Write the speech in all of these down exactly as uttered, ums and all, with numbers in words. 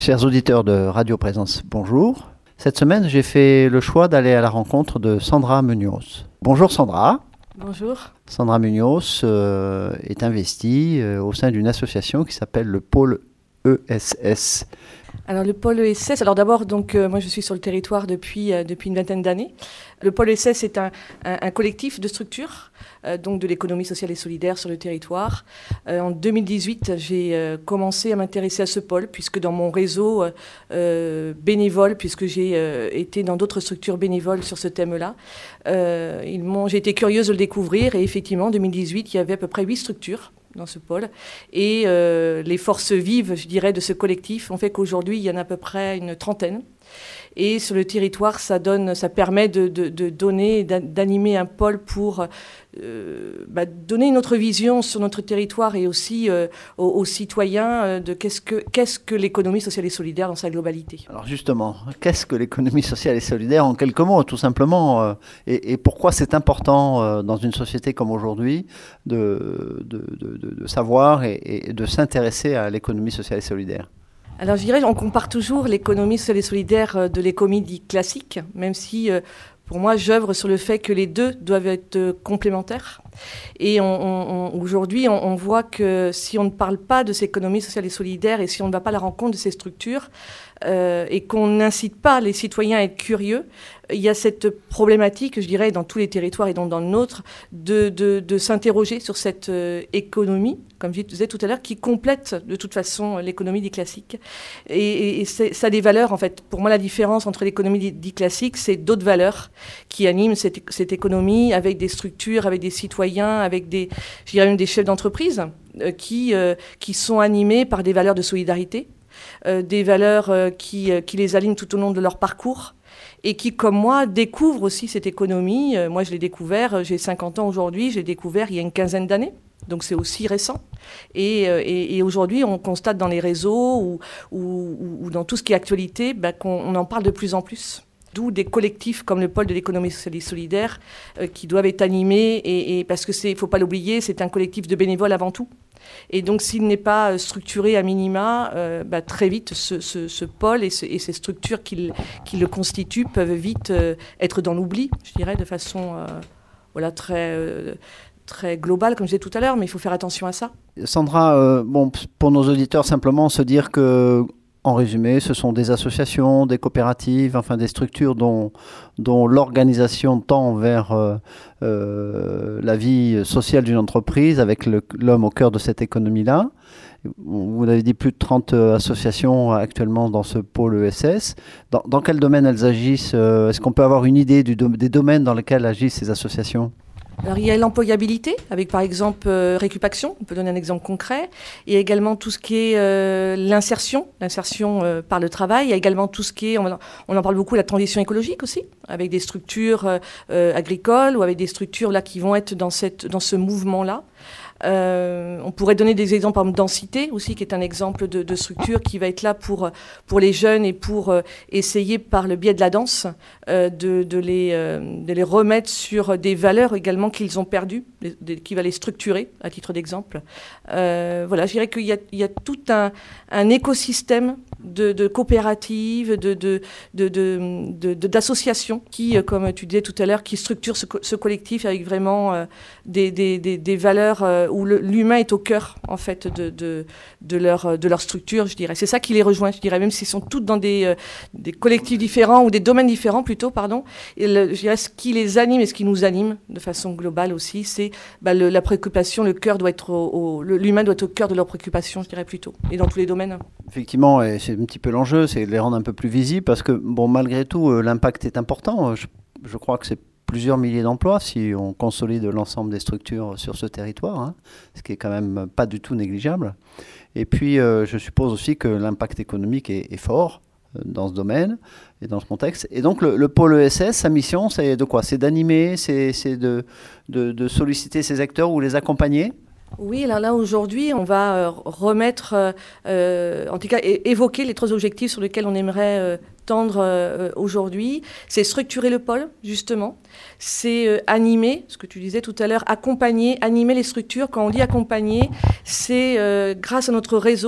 Chers auditeurs de Radio Présence, bonjour. Cette semaine, j'ai fait le choix d'aller à la rencontre de Sandra Munoz. Bonjour Sandra. Bonjour. Sandra Munoz euh, est investie euh, au sein d'une association qui s'appelle le Pôle E S S. Alors le pôle E S S, alors d'abord, donc, euh, moi je suis sur le territoire depuis, euh, depuis une vingtaine d'années. Le pôle E S S est un, un, un collectif de structures, euh, donc de l'économie sociale et solidaire sur le territoire. Euh, en deux mille dix-huit, j'ai euh, commencé à m'intéresser à ce pôle, puisque dans mon réseau euh, bénévole, puisque j'ai euh, été dans d'autres structures bénévoles sur ce thème-là, euh, ils m'ont, j'ai été curieuse de le découvrir, et effectivement, en deux mille dix-huit, il y avait à peu près huit structures dans ce pôle. Et euh, les forces vives, je dirais, de ce collectif ont fait qu'aujourd'hui, il y en a à peu près une trentaine. Et sur le territoire, ça donne, ça permet de, de, de donner, d'animer un pôle pour euh, bah, donner une autre vision sur notre territoire et aussi euh, aux, aux citoyens euh, de qu'est-ce que, qu'est-ce que l'économie sociale et solidaire dans sa globalité. Alors justement, qu'est-ce que l'économie sociale et solidaire en quelques mots, tout simplement, euh, et, et pourquoi c'est important euh, dans une société comme aujourd'hui de, de, de, de, de savoir et, et de s'intéresser à l'économie sociale et solidaire? Alors je dirais, on compare toujours l'économie sociale et solidaire de l'économie dite classique, même si euh, pour moi j'œuvre sur le fait que les deux doivent être euh, complémentaires. Et on, on, aujourd'hui on, on voit que si on ne parle pas de cette économie sociale et solidaire et si on ne va pas à la rencontre de ces structures euh, et qu'on n'incite pas les citoyens à être curieux, il y a cette problématique, je dirais, dans tous les territoires et donc dans le nôtre, de, de, de s'interroger sur cette euh, économie, comme je disais tout à l'heure, qui complète de toute façon l'économie dit classique. Et, et, et ça a des valeurs, en fait. Pour moi, la différence entre l'économie dit, dit classique, c'est d'autres valeurs qui animent cette, cette économie avec des structures, avec des citoyens, avec des, je dirais même des chefs d'entreprise euh, qui, euh, qui sont animés par des valeurs de solidarité, euh, des valeurs euh, qui, euh, qui les alignent tout au long de leur parcours, et qui, comme moi, découvrent aussi cette économie. Euh, moi, je l'ai découvert, j'ai cinquante ans aujourd'hui, je l'ai découvert il y a une quinzaine d'années, donc c'est aussi récent. Et, euh, et, et aujourd'hui, on constate dans les réseaux ou, ou, ou dans tout ce qui est actualité bah, qu'on on en parle de plus en plus. D'où des collectifs comme le pôle de l'économie sociale et solidaire euh, qui doivent être animés, et, et parce que c'est, il ne faut pas l'oublier, c'est un collectif de bénévoles avant tout. Et donc, s'il n'est pas structuré à minima, euh, bah, très vite, ce, ce, ce pôle et, ce, et ces structures qui, qui le constituent peuvent vite euh, être dans l'oubli, je dirais, de façon euh, voilà, très, euh, très globale, comme je disais tout à l'heure, mais il faut faire attention à ça. Sandra, euh, bon, pour nos auditeurs, simplement se dire que, en résumé, ce sont des associations, des coopératives, enfin des structures dont, dont l'organisation tend vers euh, euh, la vie sociale d'une entreprise avec le, l'homme au cœur de cette économie-là. Vous avez dit plus de trente associations actuellement dans ce pôle E S S. Dans, dans quel domaine elles agissent? Est-ce qu'on peut avoir une idée du, des domaines dans lesquels agissent ces associations? Alors, il y a l'employabilité, avec par exemple euh, Récupaction, on peut donner un exemple concret. Il y a également tout ce qui est euh, l'insertion, l'insertion euh, par le travail. Il y a également tout ce qui est, on, on en parle beaucoup, la transition écologique aussi, avec des structures euh, agricoles ou avec des structures là qui vont être dans, cette, dans ce mouvement-là. Euh, on pourrait donner des exemples, par exemple, Densité aussi, qui est un exemple de, de structure qui va être là pour, pour les jeunes et pour euh, essayer, par le biais de la danse, euh, de, de, les, euh, de les remettre sur des valeurs également qu'ils ont perdues, des, des, qui va les structurer, à titre d'exemple. Euh, voilà, je dirais qu'il y a, il y a tout un, un écosystème de, de coopératives, de, de, de, de, de, de, d'associations qui, euh, comme tu disais tout à l'heure, qui structurent ce, ce collectif avec vraiment euh, des, des, des, des valeurs euh, où le, l'humain est au cœur, en fait, de, de, de, leur, de leur structure, je dirais. C'est ça qui les rejoint, je dirais, même s'ils sont toutes dans des, euh, des collectifs différents ou des domaines différents, plutôt, pardon. Et le, je dirais, ce qui les anime et ce qui nous anime, de façon globale aussi, c'est bah, le, la préoccupation, le cœur doit être au, au, l'humain doit être au cœur de leurs préoccupations, je dirais plutôt, et dans tous les domaines. Effectivement, et c'est un petit peu l'enjeu, c'est de les rendre un peu plus visibles, parce que, bon, malgré tout, euh, l'impact est important. Je, je crois que c'est plusieurs milliers d'emplois si on consolide l'ensemble des structures sur ce territoire, hein, ce qui est quand même pas du tout négligeable. Et puis, euh, je suppose aussi que l'impact économique est, est fort euh, dans ce domaine et dans ce contexte. Et donc, le, le pôle E S S, sa mission, c'est de quoi? C'est d'animer, c'est, c'est de, de, de solliciter ces acteurs ou les accompagner? Oui, alors là, aujourd'hui, on va euh, remettre, euh, euh, en tout cas, é- évoquer les trois objectifs sur lesquels on aimerait euh, tendre euh, aujourd'hui. C'est structurer le pôle, justement. C'est euh, animer, ce que tu disais tout à l'heure, accompagner, animer les structures. Quand on dit accompagner, c'est euh, grâce à notre réseau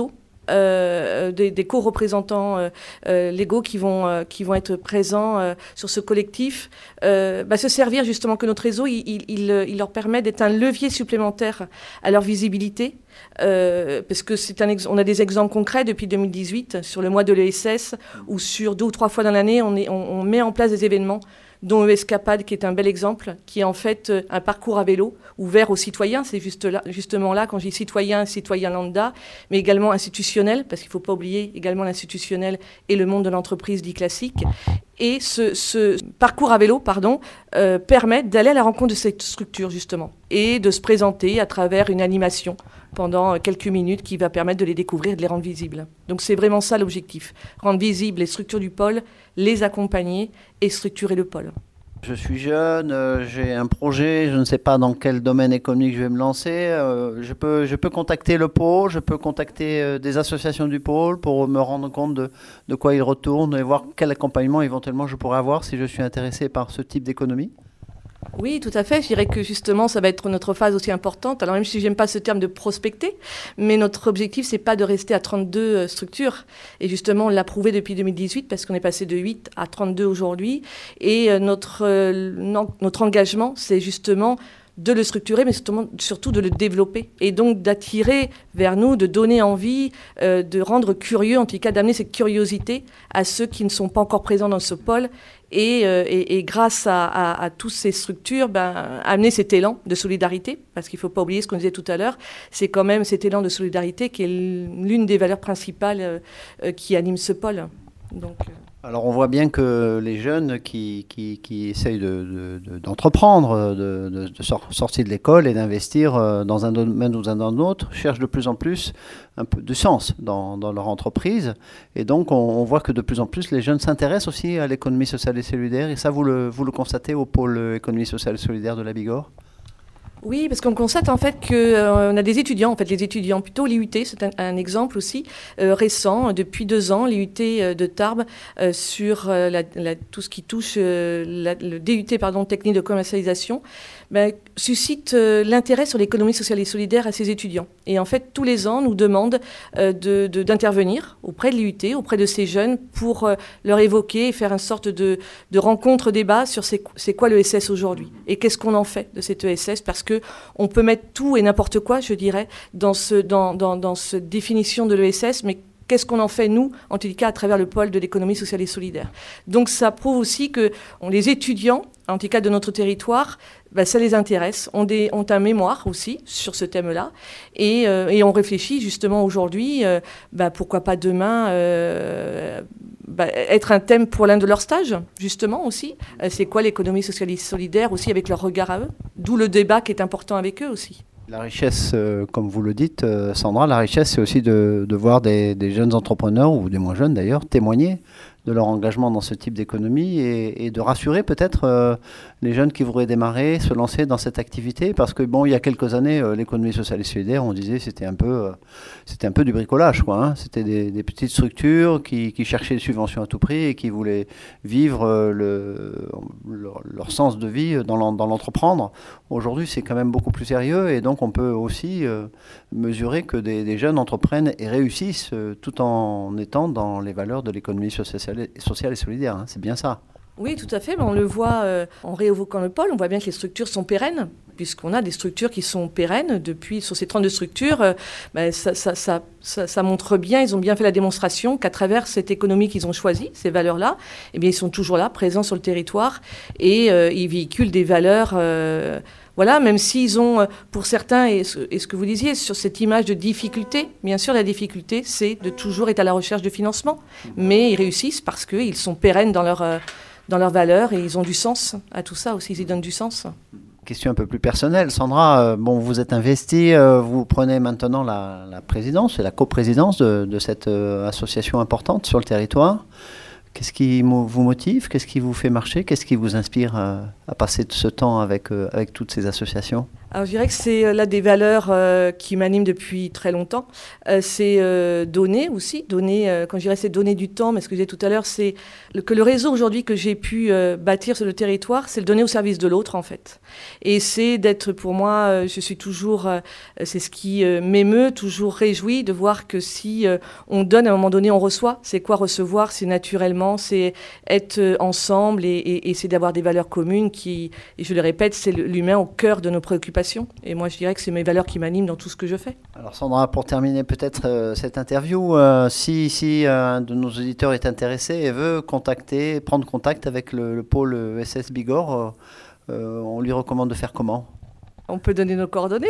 euh, des, des co-représentants euh, euh, légaux qui vont, euh, qui vont être présents euh, sur ce collectif, euh, bah, se servir justement que notre réseau, il, il, il, il leur permet d'être un levier supplémentaire à leur visibilité. Euh, parce que c'est un ex on a des exemples concrets depuis deux mille dix-huit sur le mois de l'E S S, où sur deux ou trois fois dans l'année, on, on, on met en place des événements, dont Escapade, qui est un bel exemple, qui est en fait un parcours à vélo ouvert aux citoyens. C'est juste là, justement là, quand je dis citoyen, citoyen lambda, mais également institutionnel, parce qu'il ne faut pas oublier également l'institutionnel et le monde de l'entreprise dit classique. Et ce, ce parcours à vélo, pardon, euh, permet d'aller à la rencontre de cette structure, justement, et de se présenter à travers une animation pendant quelques minutes qui va permettre de les découvrir et de les rendre visibles. Donc c'est vraiment ça l'objectif, rendre visibles les structures du pôle, les accompagner et structurer le pôle. Je suis jeune, euh, j'ai un projet, je ne sais pas dans quel domaine économique je vais me lancer. Euh, je peux, je peux contacter le pôle, je peux contacter euh, des associations du pôle pour me rendre compte de, de quoi ils retournent et voir quel accompagnement éventuellement je pourrais avoir si je suis intéressé par ce type d'économie. Oui, tout à fait. Je dirais que justement, ça va être notre phase aussi importante. Alors même si j'aime pas ce terme de prospecter, mais notre objectif, c'est pas de rester à trente-deux structures. Et justement, on l'a prouvé depuis deux mille dix-huit parce qu'on est passé de huit à trente-deux aujourd'hui. Et notre, euh, notre engagement, c'est justement de le structurer, mais surtout, surtout de le développer. Et donc d'attirer vers nous, de donner envie, euh, de rendre curieux, en tout cas d'amener cette curiosité à ceux qui ne sont pas encore présents dans ce pôle. Et, euh, et, et grâce à, à, à toutes ces structures, ben, amener cet élan de solidarité, parce qu'il ne faut pas oublier ce qu'on disait tout à l'heure, c'est quand même cet élan de solidarité qui est l'une des valeurs principales euh, qui anime ce pôle. Donc, euh... Alors on voit bien que les jeunes qui, qui, qui essayent de, de, d'entreprendre, de, de, de sortir de l'école et d'investir dans un domaine ou dans un autre, cherchent de plus en plus un peu de sens dans, dans leur entreprise. Et donc on, on voit que de plus en plus les jeunes s'intéressent aussi à l'économie sociale et solidaire. Et ça, vous le, vous le constatez au pôle économie sociale et solidaire de la Bigorre ? Oui, parce qu'on constate en fait qu'on euh, a des étudiants, en fait les étudiants, plutôt l'I U T, c'est un, un exemple aussi euh, récent, depuis deux ans, l'I U T euh, de Tarbes, euh, sur euh, la, la, tout ce qui touche euh, la, le D U T, pardon, technique de commercialisation, ben, suscite euh, l'intérêt sur l'économie sociale et solidaire à ces étudiants. Et en fait, tous les ans, nous demandent euh, de, de, d'intervenir auprès de l'I U T, auprès de ces jeunes, pour euh, leur évoquer et faire une sorte de, de rencontre-débat sur c'est, c'est quoi le E S S aujourd'hui et qu'est-ce qu'on en fait de cet E S S, parce que on peut mettre tout et n'importe quoi, je dirais, dans, ce, dans, dans, dans cette définition de l'E S S, mais qu'est-ce qu'on en fait, nous, en tout cas, à travers le pôle de l'économie sociale et solidaire. Donc ça prouve aussi que on, les étudiants, en tout cas de notre territoire, ben, ça les intéresse, ont, des, ont un mémoire aussi sur ce thème-là, et, euh, et on réfléchit justement aujourd'hui, euh, ben, pourquoi pas demain... Euh, Bah, être un thème pour l'un de leurs stages, justement, aussi. Euh, c'est quoi l'économie sociale et solidaire, aussi, avec leur regard à eux. D'où le débat qui est important avec eux, aussi. La richesse, euh, comme vous le dites, euh, Sandra, la richesse, c'est aussi de, de voir des, des jeunes entrepreneurs, ou des moins jeunes d'ailleurs, témoigner de leur engagement dans ce type d'économie et, et de rassurer peut-être euh, les jeunes qui voudraient démarrer, se lancer dans cette activité. Parce que, bon, il y a quelques années, euh, l'économie sociale et solidaire, on disait c'était un peu, euh, c'était un peu du bricolage, quoi. Hein. C'était des, des petites structures qui, qui cherchaient des subventions à tout prix et qui voulaient vivre euh, le, leur, leur sens de vie dans, l'en, dans l'entreprendre. Aujourd'hui, c'est quand même beaucoup plus sérieux et donc on peut aussi euh, mesurer que des, des jeunes entreprennent et réussissent euh, tout en étant dans les valeurs de l'économie sociale sociale et solidaire, hein, c'est bien ça. Oui, tout à fait. On le voit euh, en réévoquant le pôle, on voit bien que les structures sont pérennes, puisqu'on a des structures qui sont pérennes. Depuis, sur ces trente-deux structures, euh, ben, ça, ça, ça, ça, ça montre bien, ils ont bien fait la démonstration qu'à travers cette économie qu'ils ont choisie, ces valeurs-là, eh bien, ils sont toujours là, présents sur le territoire, et euh, ils véhiculent des valeurs... Euh, Voilà, même s'ils ont, pour certains, et ce, et ce que vous disiez, sur cette image de difficulté, bien sûr, la difficulté, c'est de toujours être à la recherche de financement. Mais ils réussissent parce qu'ils sont pérennes dans leur, dans leurs valeurs et ils ont du sens à tout ça aussi, ils y donnent du sens. Question un peu plus personnelle. Sandra, euh, bon, vous êtes investie, euh, vous prenez maintenant la, la présidence et la coprésidence de, de cette euh, association importante sur le territoire. Qu'est-ce qui vous motive? Qu'est-ce qui vous fait marcher? Qu'est-ce qui vous inspire à, à passer ce temps avec, euh, avec toutes ces associations? Alors je dirais que c'est là des valeurs euh, qui m'animent depuis très longtemps. Euh, c'est euh, donner aussi, donner, euh, quand je dirais c'est donner du temps, mais ce que je disais tout à l'heure, c'est le, que le réseau aujourd'hui que j'ai pu euh, bâtir sur le territoire, c'est le donner au service de l'autre en fait. Et c'est d'être pour moi, euh, je suis toujours, euh, c'est ce qui euh, m'émeut, toujours réjoui de voir que si euh, on donne à un moment donné, on reçoit. C'est quoi recevoir? C'est naturellement, c'est être euh, ensemble et, et, et c'est d'avoir des valeurs communes qui, et je le répète, c'est l'humain au cœur de nos préoccupations. Et moi, je dirais que c'est mes valeurs qui m'animent dans tout ce que je fais. Alors Sandra, pour terminer peut-être euh, cette interview, euh, si, si euh, un de nos auditeurs est intéressé et veut contacter, prendre contact avec le, le pôle S S Bigorre, euh, euh, on lui recommande de faire comment? On peut donner nos coordonnées.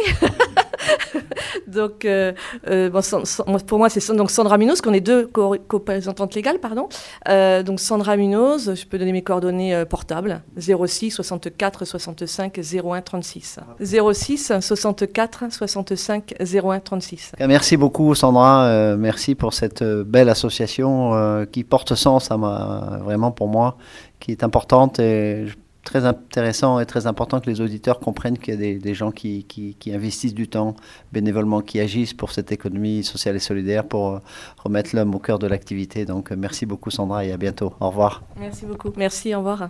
Donc, euh, euh, bon, pour moi, c'est donc Sandra Munoz, qu'on est deux co-représentantes légales, pardon. Euh, donc, Sandra Munoz, je peux donner mes coordonnées euh, portables, zéro six soixante-quatre soixante-cinq zéro un trente-six. zéro six soixante-quatre soixante-cinq zéro un trente-six. Merci beaucoup, Sandra. Euh, merci pour cette belle association euh, qui porte sens, à ma, vraiment pour moi, qui est importante et je très intéressant et très important que les auditeurs comprennent qu'il y a des, des gens qui, qui, qui investissent du temps bénévolement, qui agissent pour cette économie sociale et solidaire, pour remettre l'homme au cœur de l'activité. Donc merci beaucoup Sandra et à bientôt. Au revoir. Merci beaucoup. Merci, au revoir.